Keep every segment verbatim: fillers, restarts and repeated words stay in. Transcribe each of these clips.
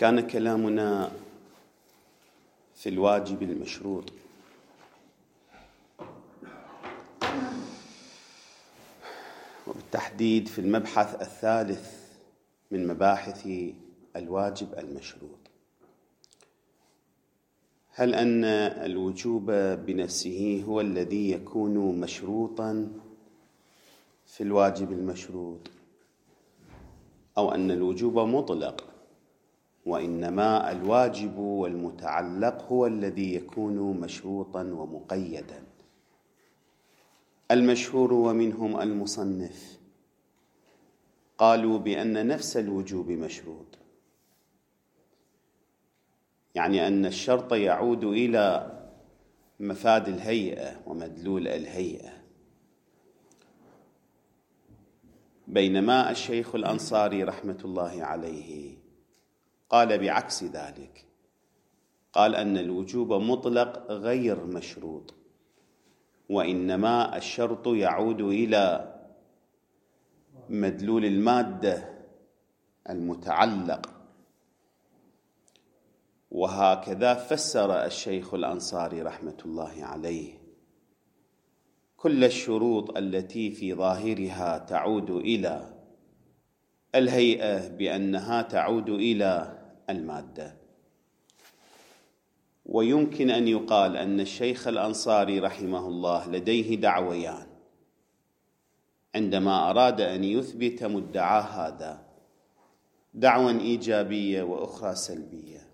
كان كلامنا في الواجب المشروط، وبالتحديد في المبحث الثالث من مباحث الواجب المشروط. هل أن الوجوب بنفسه هو الذي يكون مشروطا في الواجب المشروط، أو أن الوجوب مطلق وإنما الواجب والمتعلق هو الذي يكون مشروطا ومقيدا؟ المشهور ومنهم المصنف قالوا بأن نفس الوجوب مشروط، يعني أن الشرط يعود إلى مفاد الهيئة ومدلول الهيئة، بينما الشيخ الأنصاري رحمة الله عليه قال بعكس ذلك، قال أن الوجوب مطلق غير مشروط، وإنما الشرط يعود إلى مدلول المادة المتعلق. وهكذا فسر الشيخ الأنصاري رحمة الله عليه كل الشروط التي في ظاهرها تعود إلى الهيئة بأنها تعود إلى المادة. ويمكن أن يقال أن الشيخ الأنصاري رحمه الله لديه دعويان عندما أراد أن يثبت مدعاه هذا، دعوى إيجابية وأخرى سلبية،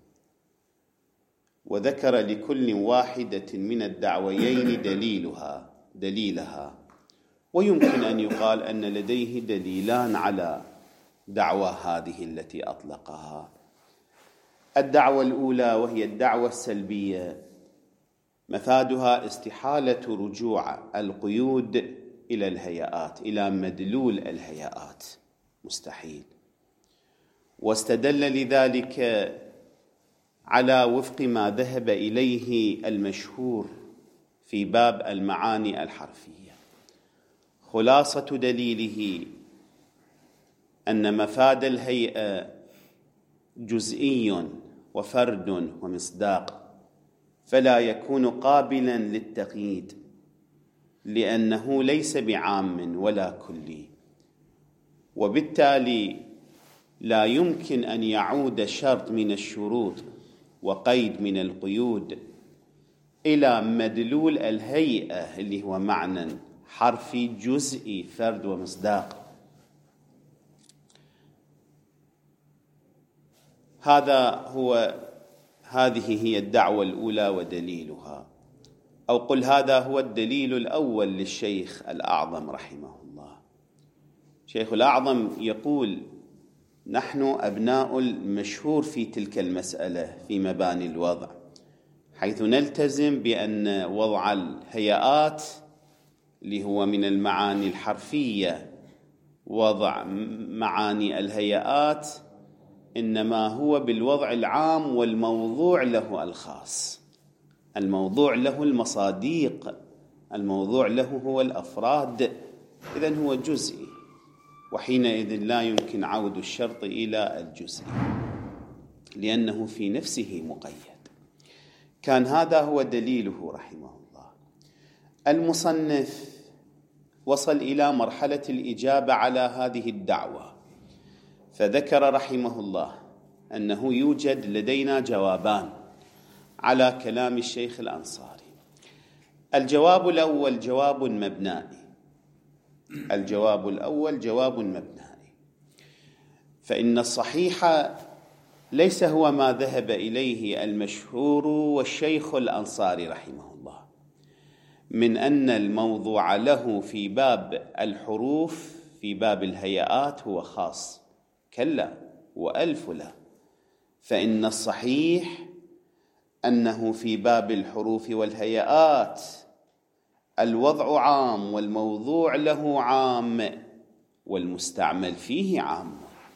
وذكر لكل واحدة من الدعويين دليلها دليلها ويمكن أن يقال أن لديه دليلان على دعوى هذه التي أطلقها. الدعوة الأولى وهي الدعوة السلبية مفادها استحالة رجوع القيود إلى الهيئات، إلى مدلول الهيئات، مستحيل. واستدل لذلك على وفق ما ذهب إليه المشهور في باب المعاني الحرفية. خلاصة دليله أن مفاد الهيئة جزئي وفرد ومصداق، فلا يكون قابلا للتقييد لأنه ليس بعام ولا كلي، وبالتالي لا يمكن أن يعود شرط من الشروط وقيد من القيود إلى مدلول الهيئة اللي هو معنى حرفي جزئي فرد ومصداق. هذا هو هذه هي الدعوة الأولى ودليلها، أو قل هذا هو الدليل الأول للشيخ الأعظم رحمه الله. الشيخ الأعظم يقول: نحن أبناء المشهور في تلك المسألة في مباني الوضع، حيث نلتزم بأن وضع الهيئات اللي هو من المعاني الحرفية، وضع معاني الهيئات إنما هو بالوضع العام، والموضوع له الخاص، الموضوع له المصاديق، الموضوع له هو الأفراد، إذن هو جزئي، وحينئذ لا يمكن عود الشرط إلى الجزئي لأنه في نفسه مقيد. كان هذا هو دليله رحمه الله. المصنف وصل إلى مرحلة الإجابة على هذه الدعوة، فذكر رحمه الله أنه يوجد لدينا جوابان على كلام الشيخ الأنصاري. الجواب الأول جواب مبنائي الجواب الأول جواب مبنائي فإن الصحيح ليس هو ما ذهب إليه المشهور والشيخ الأنصاري رحمه الله من أن الموضوع له في باب الحروف في باب الهيئات هو خاص، كلا وألف لا. فإن الصحيح أنه في باب الحروف والهيئات الوضع عام والموضوع له عام والمستعمل فيه عام،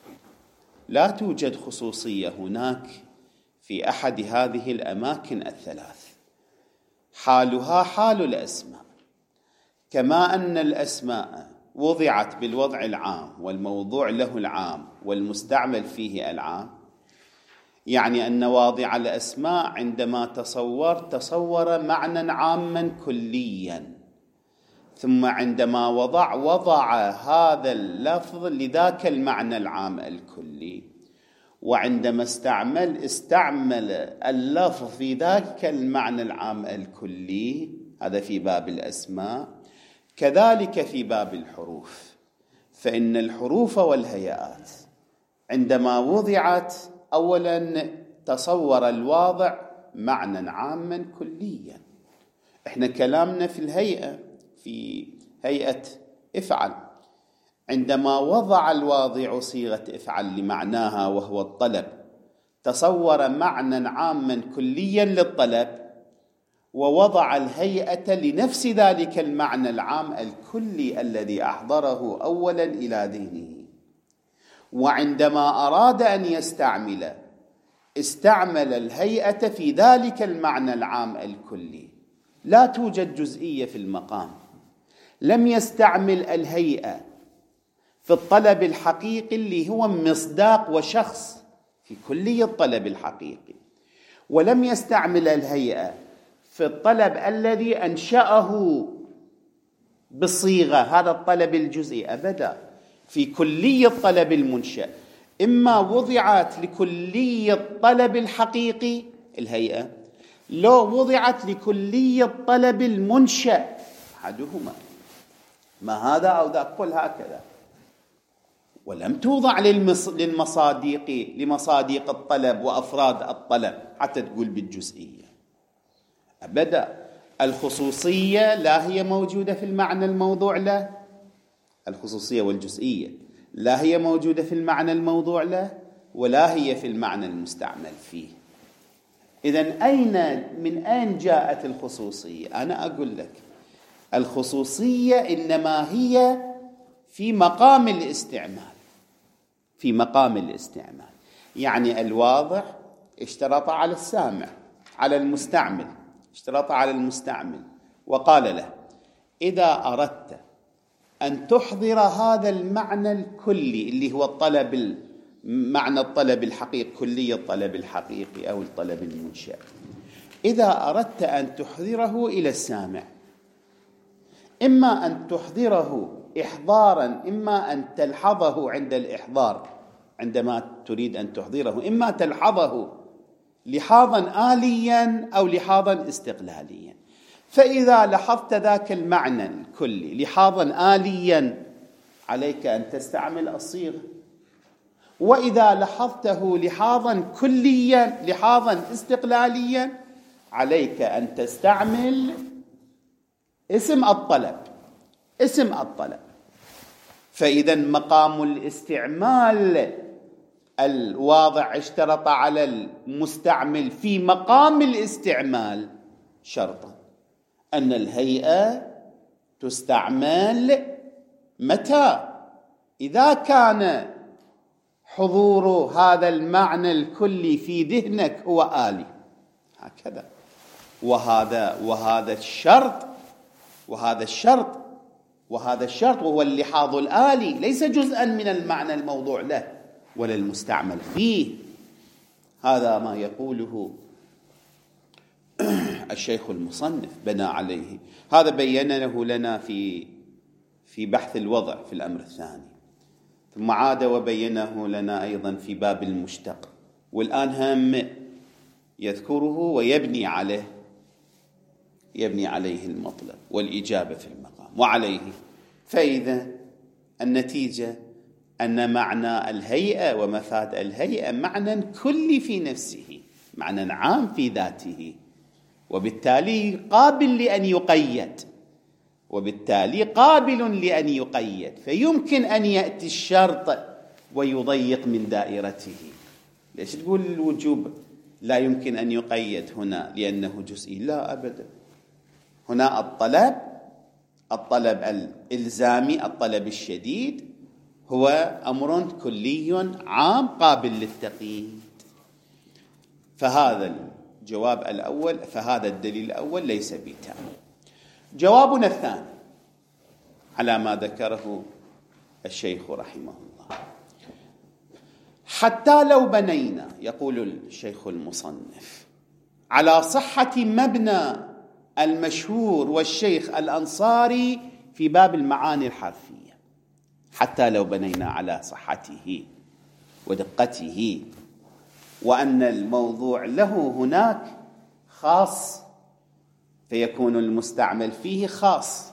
لا توجد خصوصية هناك في أحد هذه الأماكن الثلاث. حالها حال الأسماء، كما أن الأسماء وضعت بالوضع العام والموضوع له العام والمستعمل فيه العام، يعني أن واضع الأسماء عندما تصور تصور معنى عاما كليا، ثم عندما وضع وضع هذا اللفظ لذاك المعنى العام الكلي، وعندما استعمل استعمل اللفظ في ذاك المعنى العام الكلي. هذا في باب الأسماء. كذلك في باب الحروف، فإن الحروف والهيئات عندما وضعت أولا تصور الواضع معنى عاما كليا. احنا كلامنا في الهيئة، في هيئة افعل، عندما وضع الواضع صيغة افعل لمعناها وهو الطلب، تصور معنى عاما كليا للطلب، ووضع الهيئة لنفس ذلك المعنى العام الكلي الذي أحضره أولا إلى ذهنه. وعندما أراد أن يستعمل استعمل الهيئة في ذلك المعنى العام الكلي. لا توجد جزئية في المقام. لم يستعمل الهيئة في الطلب الحقيقي اللي هو مصداق وشخص في كلية الطلب الحقيقي، ولم يستعمل الهيئة في الطلب الذي أنشأه بالصيغة، هذا الطلب الجزئي، أبدا، في كلية الطلب المنشأ. إما وضعت لكلية الطلب الحقيقي الهيئة، لو وضعت لكلية الطلب المنشأ أحدهما، ما هذا أو ذاك، قل هكذا. ولم توضع للمصاديق لمصاديق الطلب وأفراد الطلب حتى تقول بالجزئية، أبدا. الخصوصية لا هي موجودة في المعنى الموضوع له، الخصوصية والجزئية لا هي موجودة في المعنى الموضوع له ولا هي في المعنى المستعمل فيه. إذن أين من أين جاءت الخصوصية؟ أنا أقول لك الخصوصية إنما هي في مقام الاستعمال، في مقام الاستعمال. يعني الواضع اشترط على السامع، على المستعمل، اشترط على المستعمل وقال له: إذا أردت أن تحضر هذا المعنى الكلي اللي هو الطلب، معنى الطلب الحقيقي، كلية الطلب الحقيقي أو الطلب المنشأ، إذا أردت أن تحضره إلى السامع، إما أن تحضره إحضارا، إما أن تلحظه عند الإحضار عندما تريد أن تحضره، إما تلحظه لحاظا آليا أو لحاظا استقلاليا. فإذا لحظت ذاك المعنى الكلي لحاظا آليا عليك أن تستعمل الصيغة، وإذا لحظته لحاظا كليا لحاظا استقلاليا عليك أن تستعمل اسم الطلب، اسم الطلب. فإذا مقام الاستعمال الواضع اشترط على المستعمل في مقام الاستعمال شرطا أن الهيئة تستعمل متى؟ إذا كان حضور هذا المعنى الكلي في ذهنك هو آلي، هكذا. وهذا وهذا الشرط وهذا الشرط وهذا الشرط وهو اللحاظ الآلي، ليس جزءا من المعنى الموضوع له ولا المستعمل فيه. هذا ما يقوله الشيخ المصنف بنى عليه. هذا بينه لنا في في بحث الوضع في الأمر الثاني، ثم عاد وبينه لنا أيضا في باب المشتق، والآن هم يذكره ويبني عليه يبني عليه المطلب والإجابة في المقام وعليه. فإذا النتيجة أن معنى الهيئة ومفاد الهيئة معنى كلي في نفسه، معنى عام في ذاته، وبالتالي قابل لأن يقيد، وبالتالي قابل لأن يقيد. فيمكن أن يأتي الشرط ويضيق من دائرته. ليش تقول الوجوب لا يمكن أن يقيد هنا لأنه جزئي؟ لا أبدا. هنا الطلب الطلب الإلزامي، الطلب الشديد، هو أمر كلي عام قابل للتقييد. فهذا الجواب الأول، فهذا الدليل الأول ليس بتام. جوابنا الثاني على ما ذكره الشيخ رحمه الله: حتى لو بنينا، يقول الشيخ المصنف، على صحة مبنى المشهور والشيخ الأنصاري في باب المعاني الحرفية، حتى لو بنينا على صحته ودقته، وأن الموضوع له هناك خاص فيكون المستعمل فيه خاص.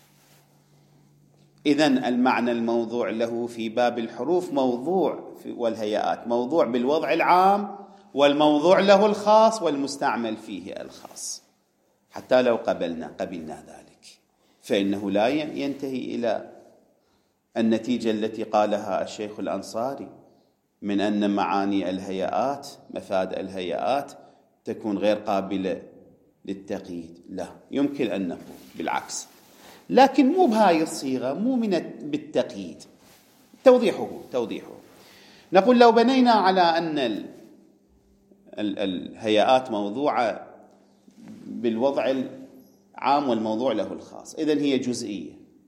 إذن المعنى الموضوع له في باب الحروف موضوع والهيئات موضوع بالوضع العام، والموضوع له الخاص والمستعمل فيه الخاص. حتى لو قبلنا قبلنا ذلك فإنه لا ينتهي إلى النتيجة التي قالها الشيخ الأنصاري من أن معاني الهيئات مفاد الهيئات تكون غير قابلة للتقييد. لا، يمكن أن نقول بالعكس، لكن مو بهاي الصيغة، مو من بالتقييد. توضيحه توضيحه نقول لو بنينا على أن ال ال الهيئات موضوعة بالوضع العام والموضوع له الخاص، إذن هي جزئية،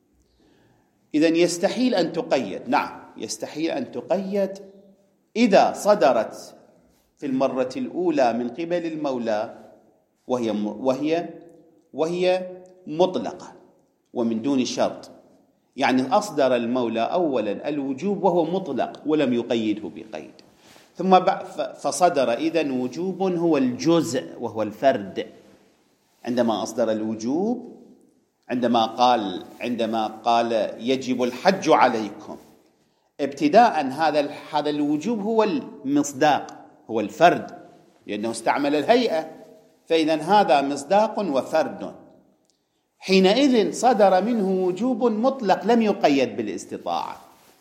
إذن يستحيل أن تقيد. نعم، يستحيل أن تقيد إذا صدرت في المرة الأولى من قبل المولى وهي وهي وهي مطلقة ومن دون شرط. يعني أصدر المولى أولا الوجوب وهو مطلق ولم يقيده بقيد، ثم فصدر إذن وجوب هو الجزء وهو الفرد. عندما أصدر الوجوب، عندما قال عندما قال يجب الحج عليكم، ابتداء هذا هذا الوجوب هو المصداق، هو الفرد، لأنه استعمل الهيئة، فإذا هذا مصداق وفرد. حينئذ صدر منه وجوب مطلق لم يقيد بالاستطاعة،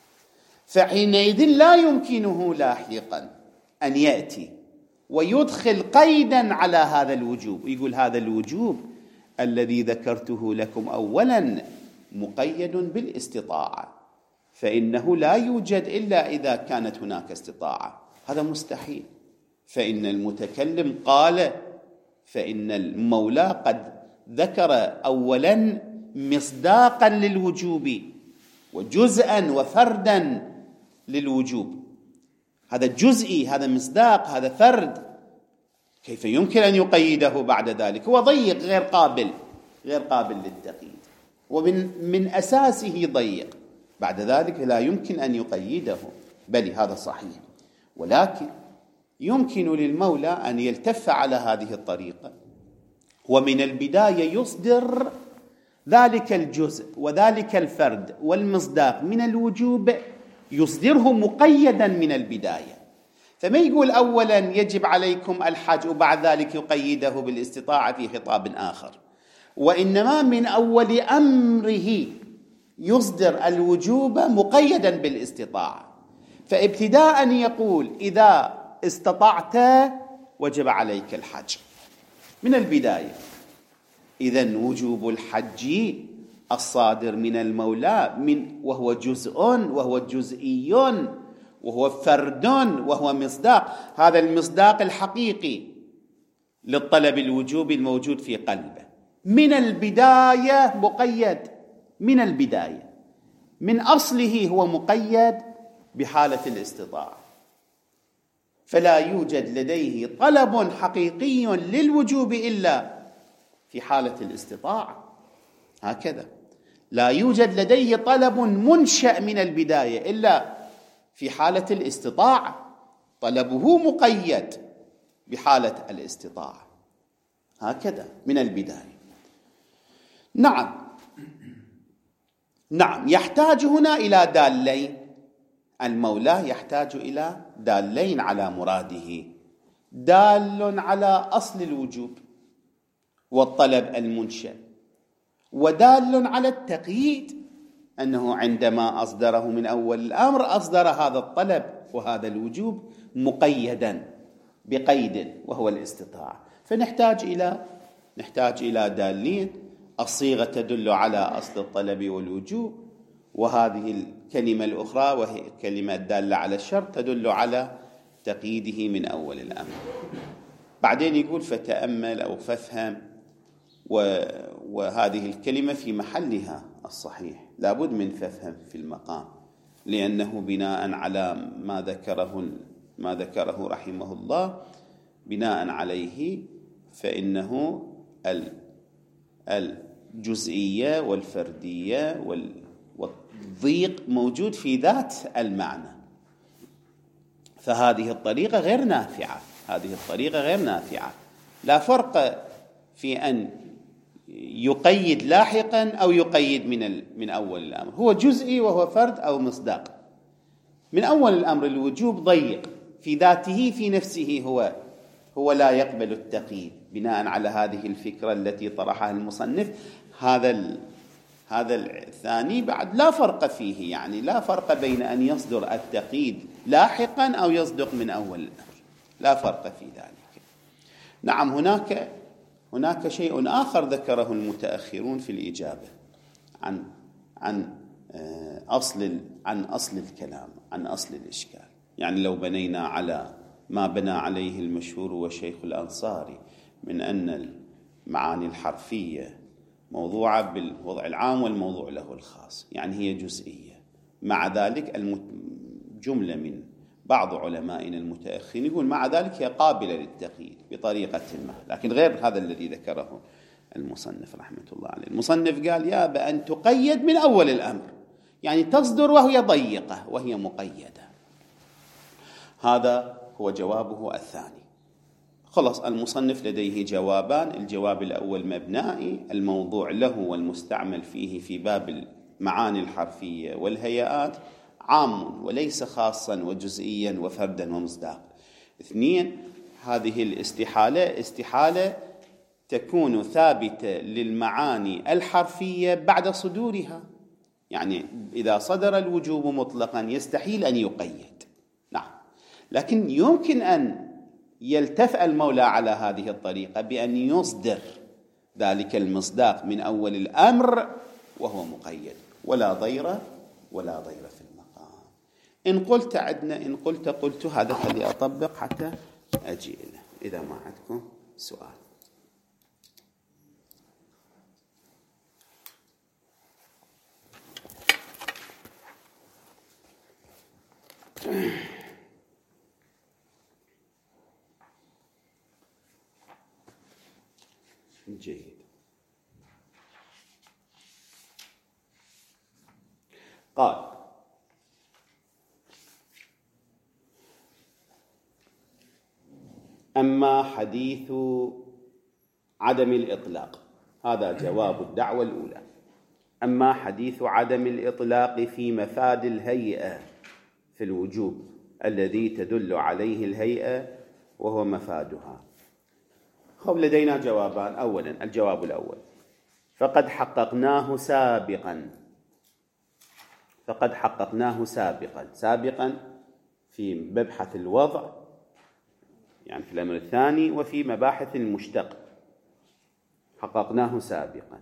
فحينئذ لا يمكنه لاحقا أن يأتي ويدخل قيدا على هذا الوجوب، يقول هذا الوجوب الذي ذكرته لكم أولا مقيد بالاستطاعة، فإنه لا يوجد إلا إذا كانت هناك استطاعة. هذا مستحيل، فإن المتكلم قال، فإن المولى قد ذكر أولا مصداقا للوجوب وجزءا وفردا للوجوب. هذا جزئي، هذا مصداق، هذا فرد، كيف يمكن أن يقيده بعد ذلك؟ هو ضيق، غير قابل غير قابل للتقييد، ومن من أساسه ضيق، بعد ذلك لا يمكن أن يقيده. بل هذا صحيح، ولكن يمكن للمولى أن يلتف على هذه الطريقة، ومن البداية يصدر ذلك الجزء وذلك الفرد والمصداق من الوجوب، يصدره مقيدا من البداية. فما يقول أولا يجب عليكم الحج وبعد ذلك يقيده بالاستطاعة في خطاب آخر، وإنما من أول أمره يصدر الوجوب مقيدا بالاستطاعة. فابتداء يقول إذا استطعت وجب عليك الحج من البداية. إذن وجوب الحج الصادر من المولى من وهو جزء وهو جزئي وهو فرد وهو مصداق، هذا المصداق الحقيقي للطلب الوجوبي الموجود في قلبه، من البداية مقيد، من البداية من أصله هو مقيد بحالة الاستطاعة، فلا يوجد لديه طلب حقيقي للوجوب إلا في حالة الاستطاعة. هكذا لا يوجد لديه طلب منشأ من البداية إلا في حالة الاستطاعة، طلبه مقيد بحالة الاستطاعة، هكذا من البداية. نعم نعم يحتاج هنا إلى دالين، المولى يحتاج إلى دالين على مراده، دال على أصل الوجوب والطلب المنشأ، ودال على التقييد، أنه عندما أصدره من أول الأمر أصدر هذا الطلب وهذا الوجوب مقيدا بقيد وهو الاستطاعة. فنحتاج إلى نحتاج إلى دالين، الصيغة تدل على أصل الطلب والوجوب، وهذه الكلمة الأخرى وهي الكلمة الدالة على الشرط تدل على تقييده من أول الأمر. بعدين يقول فتأمل أو فافهم، وهذه الكلمة في محلها الصحيح، لابد من فافهم في المقام، لأنه بناء على ما ذكره ما ذكره رحمه الله، بناء عليه فإنه الجزئية والفردية والضيق موجود في ذات المعنى، فهذه الطريقة غير نافعة. هذه الطريقة غير نافعة. لا فرق في أن يقيد لاحقا أو يقيد من من أول الأمر، هو جزئي وهو فرد أو مصداق. من أول الأمر الوجوب ضيق في ذاته، في نفسه هو هو لا يقبل التقييد بناء على هذه الفكرة التي طرحها المصنف. هذا هذا الثاني بعد لا فرق فيه، يعني لا فرق بين أن يصدر التقييد لاحقا أو يصدق من أول الأمر، لا فرق في ذلك. نعم، هناك هناك شيء آخر ذكره المتأخرون في الإجابة عن عن أصل عن أصل الكلام، عن أصل الإشكال. يعني لو بنينا على ما بنى عليه المشهور والشيخ الأنصاري من أن المعاني الحرفية موضوعة بالوضع العام والموضوع له الخاص، يعني هي جزئية. مع ذلك جملة من بعض علمائنا المتأخرين يقول مع ذلك هي قابلة للتقييد بطريقة ما، لكن غير هذا الذي ذكره المصنف رحمة الله عليه. المصنف قال ياب أن تقيد من أول الأمر، يعني تصدر وهي ضيقة وهي مقيدة. هذا هو جوابه الثاني. خلاص، المصنف لديه جوابان. الجواب الأول مبنائي، الموضوع له والمستعمل فيه في باب المعاني الحرفية والهيئات عام وليس خاصا وجزئيا وفردا ومصداق. اثنين، هذه الاستحالة استحالة تكون ثابتة للمعاني الحرفية بعد صدورها، يعني إذا صدر الوجوب مطلقا يستحيل أن يقيد. نعم، لكن يمكن أن يلتفت المولى على هذه الطريقة بأن يصدر ذلك المصداق من أول الأمر وهو مقيد، ولا ضير ولا ضير في المقام. إن قلت عدنا إن قلت قلت هذا خلي أطبق حتى أجي له إذا ما عندكم سؤال. جيد. قال أما حديث عدم الإطلاق، هذا جواب الدعوة الأولى. أما حديث عدم الإطلاق في مفاد الهيئة في الوجوب الذي تدل عليه الهيئة وهو مفادها. خب، لدينا جوابان. أولا، الجواب الأول فقد حققناه سابقا فقد حققناه سابقا سابقا في مبحث الوضع، يعني في الأمر الثاني، وفي مباحث المشتق حققناه سابقا.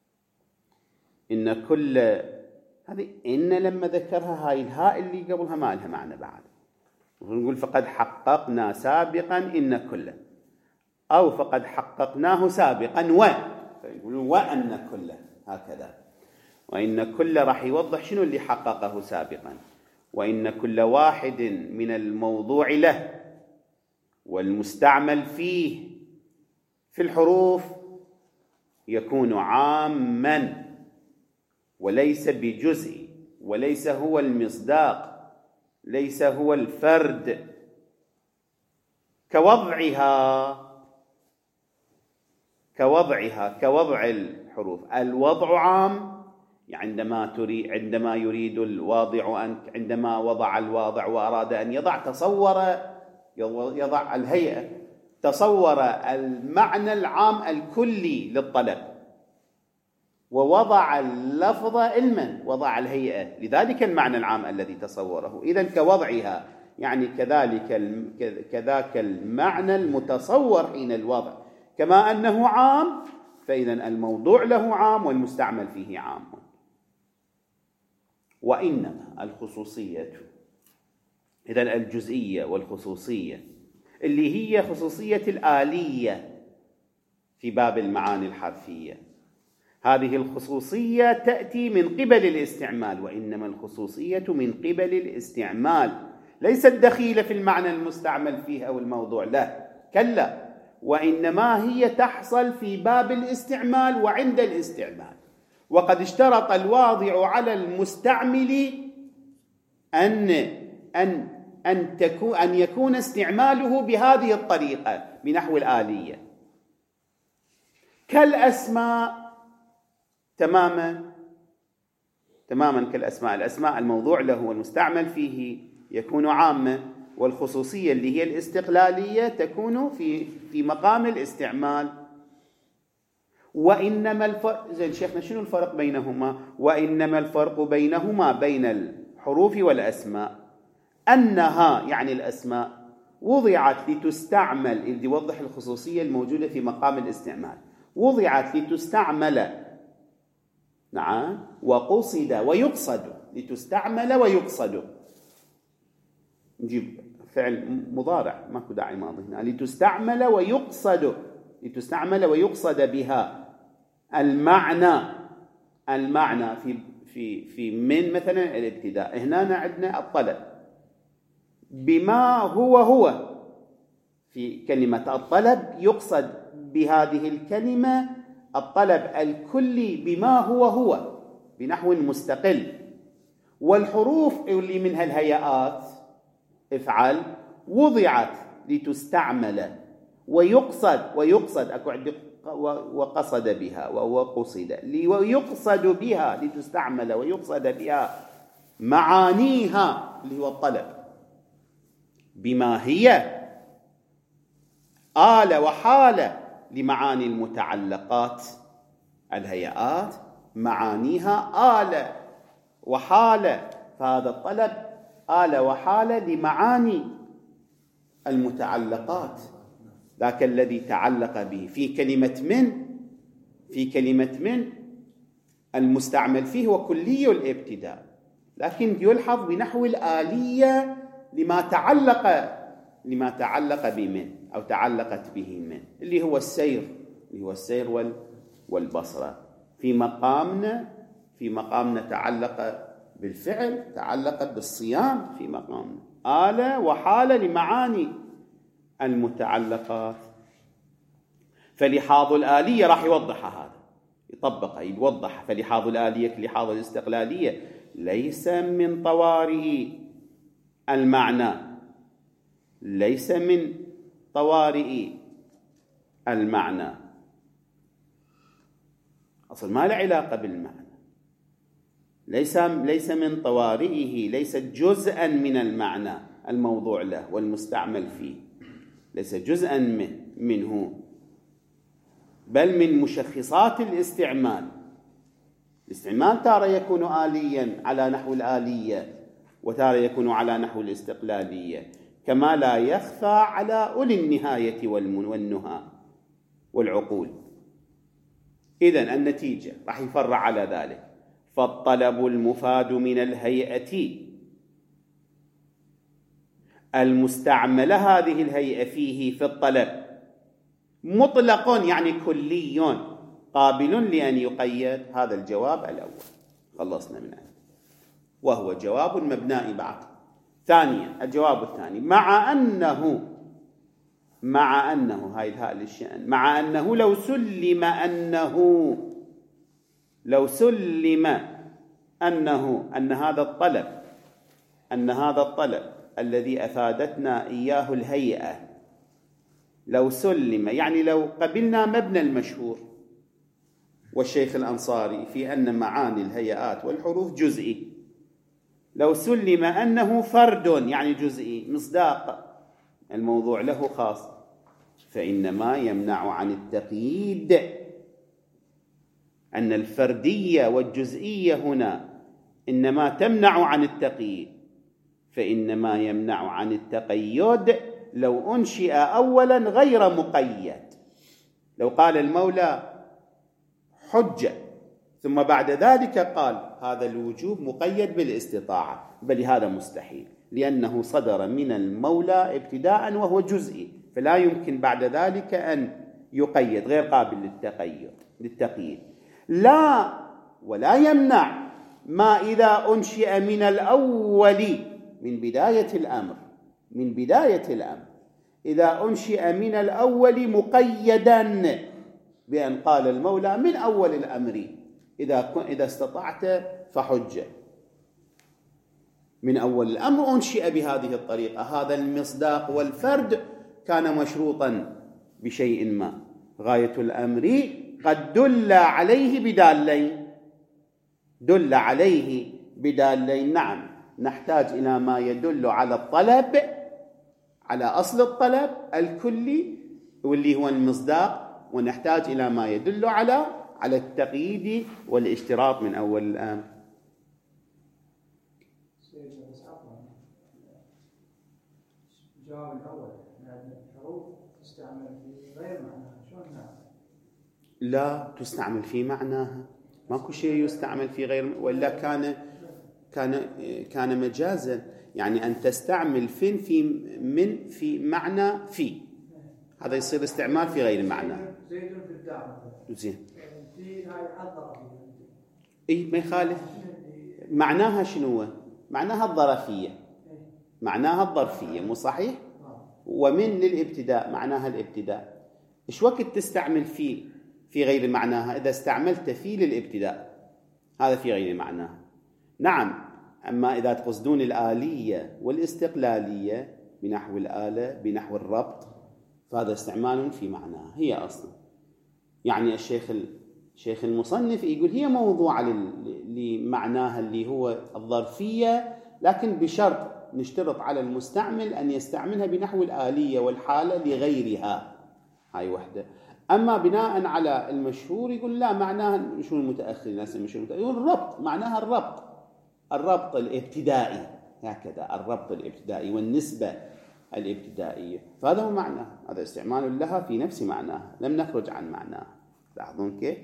إن كل هذه إن لما ذكرها هاي الهاء اللي قبلها ما لها معنى بعد، نقول فقد حققنا سابقا إن كله، أو فقد حققناه سابقا و فيقولون وأن كله، هكذا. وإن كل راح يوضح شنو اللي حققه سابقا. وإن كل واحد من الموضوع له والمستعمل فيه في الحروف يكون عاما وليس بجزء، وليس هو المصداق، ليس هو الفرد، كوضعها كوضعها كوضع الحروف. الوضع عام عندما تريد عندما يريد الواضع أن عندما وضع الواضع وأراد أن يضع، تصور يضع الهيئة، تصور المعنى العام الكلي للطلب، ووضع اللفظ علما، وضع الهيئة لذلك المعنى العام الذي تصوره. إذن كوضعها يعني كذلك كذاك المعنى المتصور حين الوضع، كما أنه عام فإذن الموضوع له عام والمستعمل فيه عام. وإنما الخصوصية، إذن الجزئية والخصوصية اللي هي خصوصية الآلية في باب المعاني الحرفية، هذه الخصوصية تأتي من قبل الاستعمال، وإنما الخصوصية من قبل الاستعمال، ليست دخيلة في المعنى المستعمل فيه أو الموضوع، لا كلا، وإنما هي تحصل في باب الاستعمال وعند الاستعمال. وقد اشترط الواضع على المستعمل أن أن أن تكون أن يكون استعماله بهذه الطريقة بنحو الآلية كالأسماء تماما تماما كالأسماء. الأسماء الموضوع له والمستعمل فيه يكون عامة، والخصوصية اللي هي الاستقلالية تكون في في مقام الاستعمال. وإنما الفرق، زين شيخنا شنو الفرق بينهما؟ وإنما الفرق بينهما بين الحروف والأسماء أنها يعني الأسماء وضعت لتستعمل، اللي يوضح الخصوصية الموجودة في مقام الاستعمال، وضعت لتستعمل، نعم، وقصد ويقصد، لتستعمل ويقصد، نجيب فعل مضارع ماكو داعي ماضي هنا، لتستعمل ويقصد، لتستعمل ويقصد بها المعنى. المعنى في في في من مثلا الابتداء، هنا عندنا الطلب بما هو هو، في كلمة الطلب يقصد بهذه الكلمة الطلب الكلي بما هو هو بنحو مستقل. والحروف اللي منها الهيئات افعل وضعت لتستعمل ويقصد، ويقصد اكو عندي وقصد بها وقصد، ويقصد بها لتستعمل ويقصد بها معانيها اللي هو الطلب بما هي آل وحال لمعاني المتعلقات. الهيئات معانيها آل وحال، فهذا الطلب آل وحال لمعاني المتعلقات، ذاك الذي تعلق به. في كلمة من في كلمة من المستعمل فيه وكلي الابتداء، لكن يلحظ بنحو الآلية لما تعلق لما تعلق بمن أو تعلقت به من، اللي هو السير، اللي هو السير والبصرة. في مقامنا في مقامنا تعلق بالفعل، تعلق بالصيام في مقامنا، آل وحال لمعاني المتعلقات. فلحاظ الآلية راح يوضح هذا، يطبقه يوضح. فلحاظ الآلية كلحاظ الاستقلالية ليس من طوارئ المعنى، ليس من طوارئ المعنى، أصل ما له علاقة بالمعنى، ليس ليس من طوارئه، ليست جزءا من المعنى الموضوع له والمستعمل فيه، ليس جزءا من منه، بل من مشخصات الاستعمال. الاستعمال تارة يكون آليا على نحو الآلية، وتارة يكون على نحو الاستقلالية، كما لا يخفى على أولي النهاية والنهى والعقول. إذن النتيجة راح يفرع على ذلك. فالطلب المفاد من الهيئة المستعملة هذه الهيئة فيه في الطلب مطلق يعني كلي قابل لأن يقيد. هذا الجواب الأول خلصنا من عنه، وهو جواب مبنائي. بعد ثانيا الجواب الثاني، مع أنه مع أنه هاي الهاء للشأن، مع أنه لو سلم أنه لو سلم أنه أن هذا الطلب أن هذا الطلب الذي أفادتنا إياه الهيئة، لو سلم يعني لو قبلنا مبنى المشهور والشيخ الأنصاري في أن معاني الهيئات والحروف جزئي، لو سلم أنه فرد يعني جزئي مصداق الموضوع له خاص، فإنما يمنع عن التقييد. أن الفردية والجزئية هنا إنما تمنع عن التقييد، فإنما يمنع عن التقيد لو أنشئ أولا غير مقيد. لو قال المولى حجة ثم بعد ذلك قال هذا الوجوب مقيد بالاستطاعة، بل هذا مستحيل، لأنه صدر من المولى ابتداء وهو جزئي، فلا يمكن بعد ذلك أن يقيد، غير قابل للتقيد للتقييد. لا، ولا يمنع ما إذا أنشئ من الأول، من بداية الأمر، من بداية الأمر إذا أنشئ من الأول مقيدا بأن قال المولى من أول الأمر إذا إذا استطعت فحجة، من أول الأمر أنشئ بهذه الطريقة. هذا المصداق والفرد كان مشروطا بشيء ما. غاية الأمر قد دل عليه بدالين، دل عليه بدالين. نعم، نحتاج إلى ما يدل على الطلب، على أصل الطلب الكلي واللي هو المصداق، ونحتاج إلى ما يدل على على التقييد والاشتراط من أول الأمر. الجواب الأول يعني الحروف تستعمل في غير معناها، شلون نعرف؟ لا تستعمل في معناها، ماكو شيء يستعمل في غير، ولا كان كان كان مجازا، يعني أن تستعمل فين في من في معنى في، هذا يصير استعمال في غير معنى. زيد في الدار زين، في هاي حضر اي ما يخالف. معناها شنو؟ معناها الظرفية، معناها الظرفية، مو صحيح؟ ومن للابتداء، معناها الابتداء. ايش وقت تستعمل في في غير معناها؟ إذا استعملت في للابتداء هذا في غير معناها. نعم، أما إذا تقصدون الآلية والاستقلالية بنحو الآلة بنحو الربط فهذا استعمال في معناها هي أصلا. يعني الشيخ الشيخ المصنف يقول هي موضوعة لمعناها اللي هو الظرفية، لكن بشرط نشترط على المستعمل أن يستعملها بنحو الآلية والحالة لغيرها. هاي وحدة. أما بناء على المشهور يقول لا، معناها شو المتأخر، الناس المشهور يقول الربط، معناها الربط، الربط الابتدائي، هكذا الربط الابتدائي والنسبة الابتدائية، فهذا هو معناها، هذا استعمال لها في نفس معناها، لم نخرج عن معناها. لاحظون كيف؟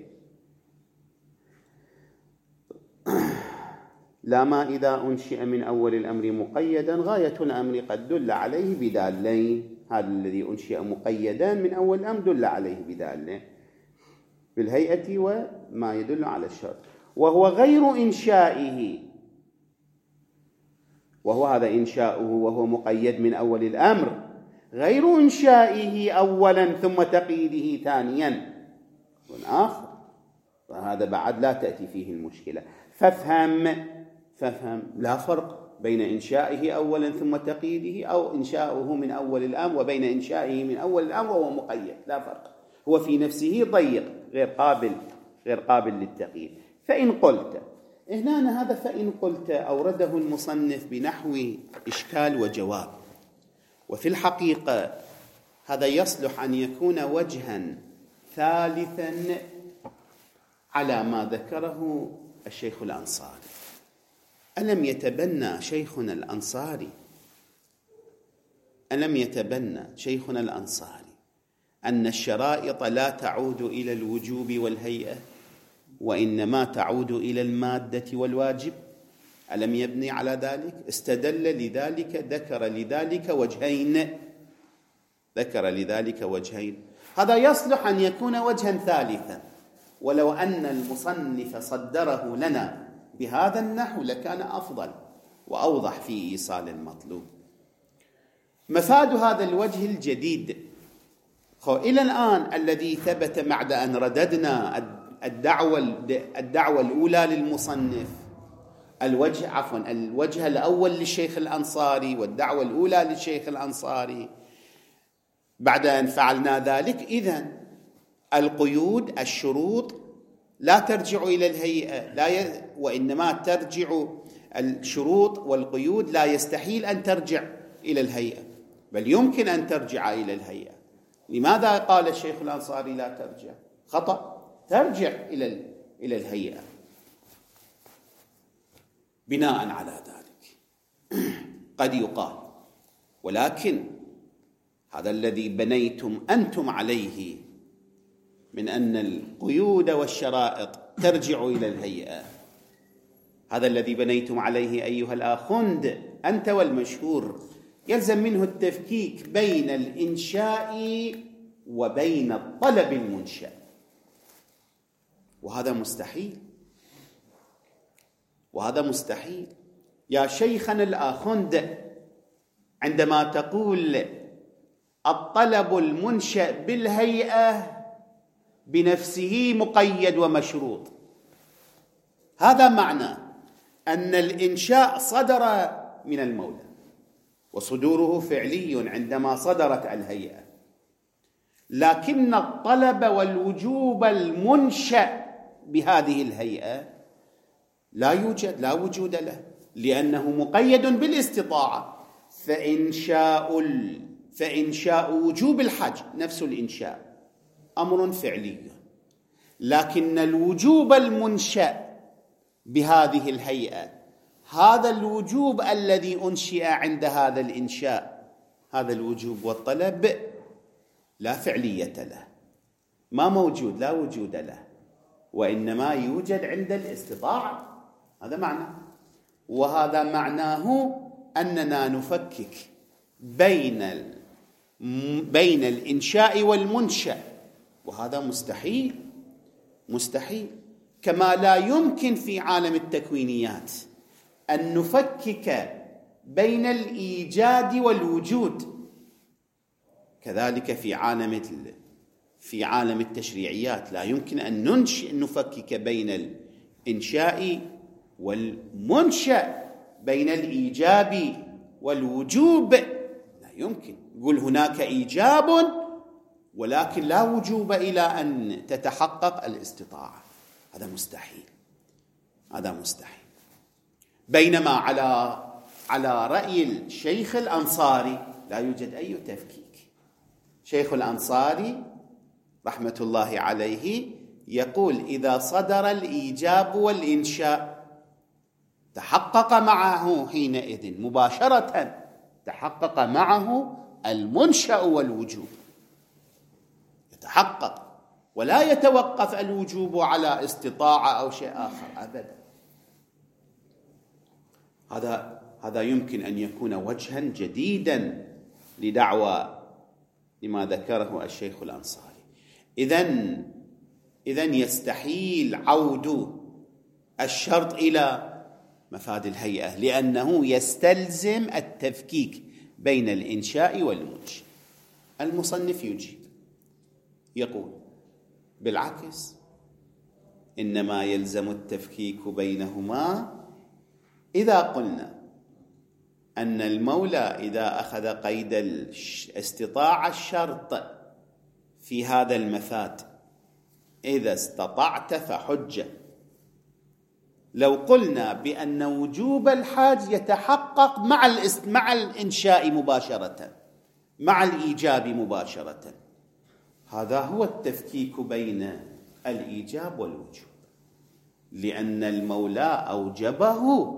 لا ما إذا أنشئ من أول الأمر مقيدا غاية الأمر قد دل عليه بدالين. هذا الذي أنشئ مقيدا من أول الأمر دل عليه بدالين بالهيئة وما يدل على الشرط، وهو غير إنشائه، وهو هذا إنشاؤه وهو مقيد من أول الأمر، غير إنشائه أولا ثم تقييده ثانيا والآخر، فهذا بعد لا تأتي فيه المشكلة. فافهم فافهم لا فرق بين إنشائه أولا ثم تقييده أو إنشاؤه من أول الأمر وبين إنشائه من أول الأمر وهو مقيد، لا فرق، هو في نفسه ضيق غير قابل غير قابل للتقييد. فإن قلت هنا هذا فإن قلت أورده المصنف بنحو إشكال وجواب، وفي الحقيقة هذا يصلح أن يكون وجها ثالثا على ما ذكره الشيخ الأنصاري. ألم يتبنى شيخنا الأنصاري ألم يتبنى شيخنا الأنصاري أن الشرائط لا تعود إلى الوجوب والهيئة وإنما تعود إلى المادة والواجب؟ ألم يبني على ذلك؟ استدل لذلك، ذكر لذلك وجهين ذكر لذلك وجهين هذا يصلح أن يكون وجها ثالثا، ولو أن المصنف صدره لنا بهذا النحو لكان أفضل وأوضح في إيصال المطلوب. مفاد هذا الوجه الجديد إلى الآن الذي ثبت بعد أن رددنا الدعوة الدعوة الأولى للمصنف، الوجه عفوا الوجه الأول للشيخ الأنصاري والدعوة الأولى للشيخ الأنصاري، بعد أن فعلنا ذلك إذن القيود الشروط لا ترجع إلى الهيئة، لا ي... وإنما ترجع الشروط والقيود لا يستحيل أن ترجع إلى الهيئة، بل يمكن أن ترجع إلى الهيئة. لماذا قال الشيخ الأنصاري لا ترجع؟ خطأ، ترجع إلى ال... إلى الهيئة بناء على ذلك. قد يقال ولكن هذا الذي بنيتم أنتم عليه من أن القيود والشرائط ترجع إلى الهيئة، هذا الذي بنيتم عليه أيها الآخوند أنت والمشهور، يلزم منه التفكيك بين الإنشاء وبين الطلب المنشأ. وهذا مستحيل، وهذا مستحيل. يا شيخنا الآخوند، عندما تقول الطلب المنشأ بالهيئة بنفسه مقيد ومشروط، هذا معنى أن الإنشاء صدر من المولى، وصدوره فعلي عندما صدرت الهيئة، لكن الطلب والوجوب المنشأ بهذه الهيئة لا يوجد، لا وجود له، لأنه مقيد بالاستطاعة. فإنشاء ال... فإنشاء وجوب الحج نفس الإنشاء أمر فعلي، لكن الوجوب المنشأ بهذه الهيئة، هذا الوجوب الذي أنشئ عند هذا الإنشاء، هذا الوجوب والطلب لا فعلية له، ما موجود، لا وجود له، وإنما يوجد عند الاستطاعة. هذا معنى، وهذا معناه أننا نفكك بين ال... بين الإنشاء والمنشأ، وهذا مستحيل، مستحيل. كما لا يمكن في عالم التكوينيات أن نفكك بين الإيجاد والوجود، كذلك في عالم في عالم التشريعيات لا يمكن أن ننشئ نفكك بين الإنشاء والمنشأ، بين الإيجاب والوجوب، لا يمكن. يقول هناك إيجاب ولكن لا وجوب إلى أن تتحقق الاستطاعة، هذا مستحيل، هذا مستحيل. بينما على على رأي الشيخ الأنصاري لا يوجد أي تفكيك. شيخ الأنصاري رحمة الله عليه يقول إذا صدر الإيجاب والإنشاء تحقق معه حينئذ مباشرة، تحقق معه المنشأ والوجوب، يتحقق، ولا يتوقف الوجوب على استطاعة أو شيء آخر أبدا. هذا هذا يمكن أن يكون وجها جديدا لدعوى لما ذكره الشيخ الأنصاري. إذن إذن يستحيل عود الشرط إلى مفاد الهيئة، لأنه يستلزم التفكيك بين الإنشاء والمنشأ. المصنف يجيب يقول بالعكس، إنما يلزم التفكيك بينهما إذا قلنا أن المولى إذا أخذ قيد الاستطاعة الشرط في هذا المفاد، إذا استطعت فحج. لو قلنا بأن وجوب الحج يتحقق مع مع الإنشاء مباشرة، مع الإيجاب مباشرة، هذا هو التفكيك بين الإيجاب والوجوب، لأن المولى أوجبه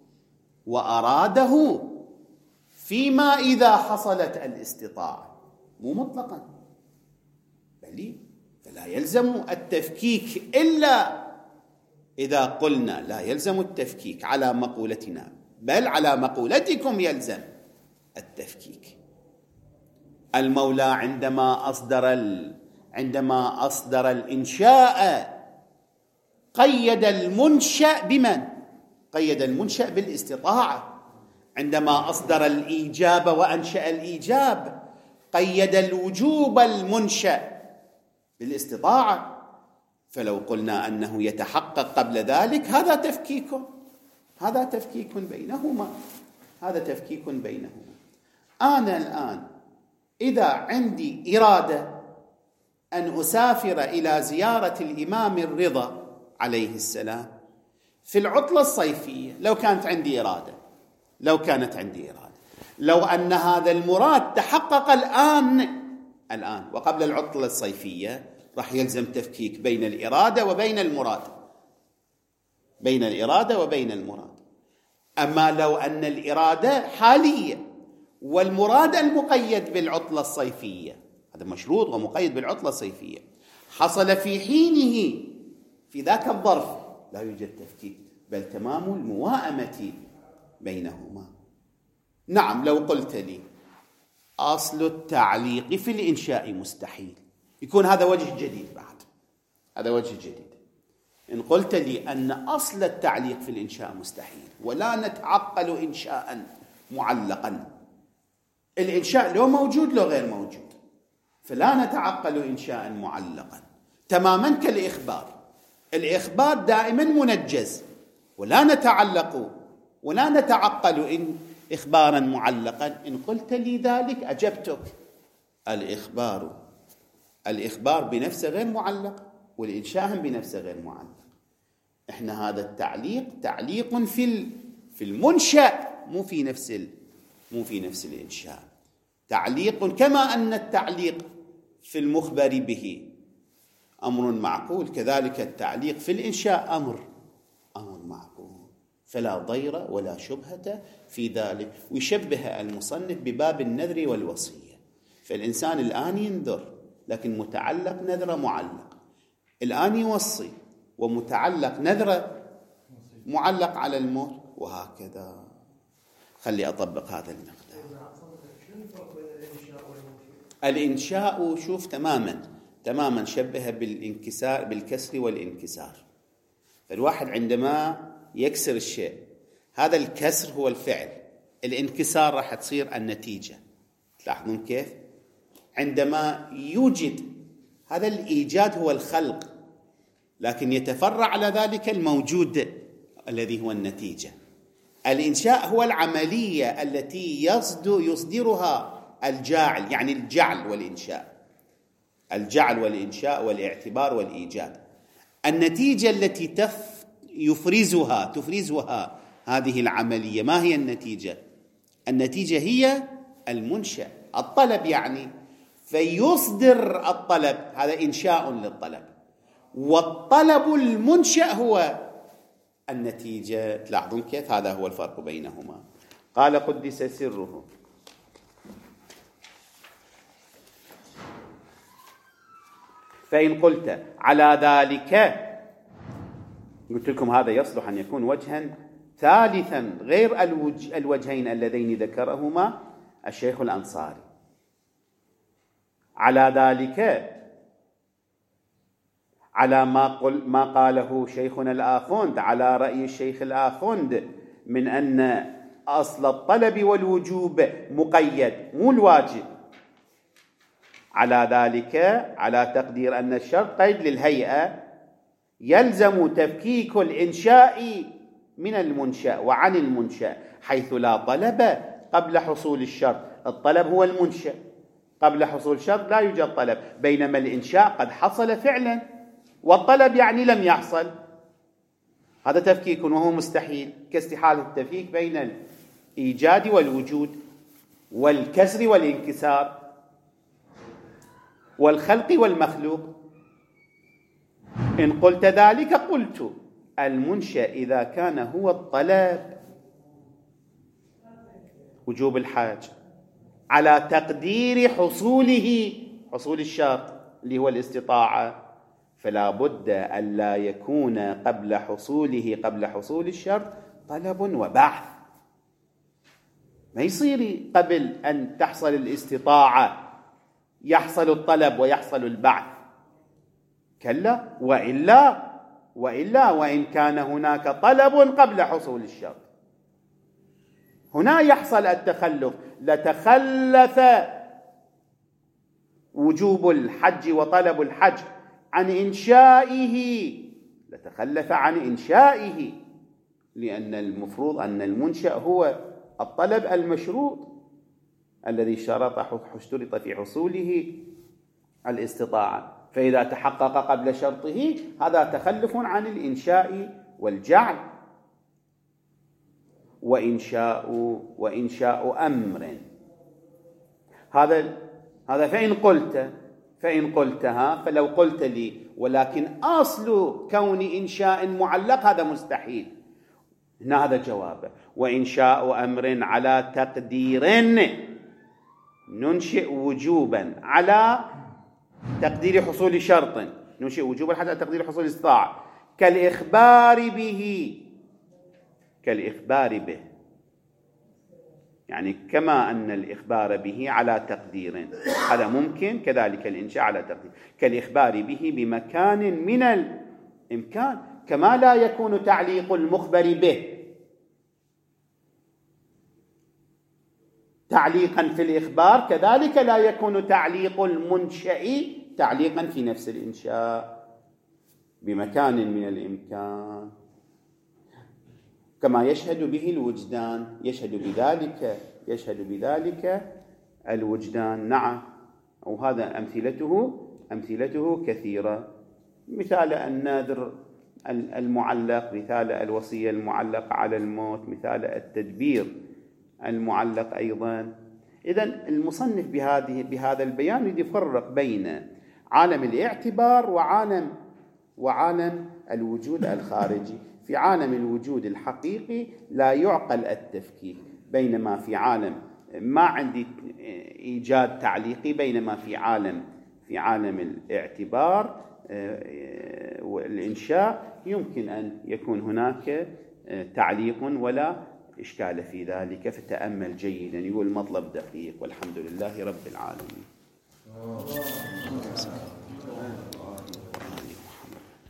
وأراده فيما إذا حصلت الاستطاعة، مو مطلقا، بل فلا يلزم التفكيك إلا إذا قلنا لا يلزم التفكيك على مقولتنا، بل على مقولتكم يلزم التفكيك. المولى عندما أصدر ال... عندما أصدر الإنشاء قيد المنشأ بمن؟ قيد المنشأ بالاستطاعة. عندما أصدر الإيجاب وأنشأ الإيجاب قيد الوجوب المنشأ بالاستطاعة. فلو قلنا أنه يتحقق قبل ذلك، هذا تفكيك، هذا تفكيك بينهما، هذا تفكيك بينهما. أنا الآن إذا عندي إرادة أن أسافر إلى زيارة الإمام الرضا عليه السلام في العطلة الصيفية، لو كانت عندي إرادة، لو كانت عندي إرادة لو أن هذا المراد تحقق الآن الآن وقبل العطلة الصيفية، راح يلزم تفكيك بين الإرادة وبين المراد، بين الإرادة وبين المراد. أما لو أن الإرادة حالية والمراد المقيد بالعطلة الصيفية، هذا مشروط ومقيد بالعطلة الصيفية، حصل في حينه في ذاك الظرف، لا يوجد تفكيك، بل تمام المواءمة بينهما. نعم، لو قلت لي أصل التعليق في الإنشاء مستحيل، يكون هذا وجه جديد، بعد هذا وجه جديد. إن قلت لي أن أصل التعليق في الإنشاء مستحيل ولا نتعقل إنشاء معلقا، الإنشاء لو موجود لو غير موجود، فلا نتعقل إنشاء معلقا تماما كالإخبار. الإخبار دائما منجز، ولا نتعلق ولا نتعقل إن إخبارا معلقا. إن قلت لي ذلك أجبتك، الإخبار الإخبار بنفسه غير معلق، والإنشاء بنفسه غير معلق. إحنا هذا التعليق تعليق في في المنشأ، مو في نفس ال مو في نفس الإنشاء. تعليق كما أن التعليق في المخبر به أمر معقول، كذلك التعليق في الإنشاء أمر أمر معقول، فلا ضير ولا شبهة في ذلك. ويشبه المصنف بباب النذر والوصية. فالإنسان الآن ينذر، لكن متعلق نذر معلق، الآن يوصي ومتعلق نذر معلق على الموت، وهكذا. خلي أطبق هذا المقدار. الإنشاء شوف تماما تماما شبه بالانكسار، بالكسر والانكسار. فالواحد عندما يكسر الشيء، هذا الكسر هو الفعل، الانكسار راح تصير النتيجة. تلاحظون كيف؟ عندما يوجد، هذا الإيجاد هو الخلق، لكن يتفرع على ذلك الموجود الذي هو النتيجة. الإنشاء هو العملية التي يصدر يصدرها الجاعل، يعني الجعل والإنشاء، الجعل والإنشاء والاعتبار والإيجاد. النتيجة التي تف يفرزها تفرزها هذه العملية، ما هي النتيجة؟ النتيجة هي المنشأ، الطلب يعني. فيصدر الطلب، هذا إنشاء للطلب، والطلب المنشأ هو النتيجة. تلاحظون كيف؟ هذا هو الفرق بينهما. قال قدس سره: فإن قلت على ذلك، قلت لكم هذا يصلح أن يكون وجها ثالثا غير الوجه الوجهين اللذين ذكرهما الشيخ الأنصاري. على ذلك على ما, قل ما قاله شيخنا الآخوند، على رأي الشيخ الآخوند، من أن أصل الطلب والوجوب مقيد مو الواجب. على ذلك على تقدير أن الشرط قيد للهيئة، يلزم تفكيك الإنشاء من المنشأ وعن المنشأ، حيث لا طلب قبل حصول الشرط. الطلب هو المنشأ، قبل حصول الشرط لا يوجد طلب، بينما الإنشاء قد حصل فعلا والطلب يعني لم يحصل. هذا تفكيك وهو مستحيل، كاستحالة التفكيك بين الإيجاد والوجود والكسر والانكسار والخلق والمخلوق. إن قلت ذلك قلت: المنشأ إذا كان هو الطلب، وجوب الحاج، على تقدير حصوله، حصول الشرط اللي هو الاستطاعة، فلا بد أن لا يكون قبل حصوله قبل حصول الشرط طلب وبحث. ما يصير قبل أن تحصل الاستطاعة يحصل الطلب ويحصل البعث، كلا، وإلا وإلا وإن كان هناك طلب قبل حصول الشرط، هنا يحصل التخلف. لتخلف وجوب الحج وطلب الحج عن إنشائه، لتخلف عن إنشائه، لأن المفروض أن المنشأ هو الطلب المشروط الذي شرط اشترط في حصوله الاستطاعة. فإذا تحقق قبل شرطه هذا تخلف عن الإنشاء والجعل. وإنشاء وإنشاء أمر، هذا هذا فإن قلت فإن قلتها فلو قلت لي ولكن أصل كون إنشاء معلق هذا مستحيل، هنا هذا جوابه. وإنشاء أمر على تقدير ننشئ وجوبا على تقدير حصول شرط، ننشئ وجوبا حتى تقدير حصول استطاعة، كالإخبار به، كالإخبار به يعني كما أن الإخبار به على تقدير هذا ممكن، كذلك الإنشاء على تقدير، كالإخبار به بمكان من الإمكان. كما لا يكون تعليق المخبر به تعليقا في الإخبار، كذلك لا يكون تعليق المنشأ تعليقا في نفس الإنشاء بمكان من الإمكان، كما يشهد به الوجدان، يشهد بذلك يشهد بذلك الوجدان. نعم، وهذا أمثلته أمثلته كثيرة. مثال النذر المعلق، مثال الوصية المعلقة على الموت، مثال التدبير المعلق أيضا. إذن المصنف بهذه بهذا البيان يفرق بين عالم الاعتبار وعالم وعالم الوجود الخارجي. في عالم الوجود الحقيقي لا يعقل التفكيك، بينما في عالم ما عندي إيجاد تعليقي، بينما في عالم في عالم الاعتبار والإنشاء يمكن أن يكون هناك تعليق ولا إشكال في ذلك. فتأمل جيدا، يقول مطلب دقيق، والحمد لله رب العالمين.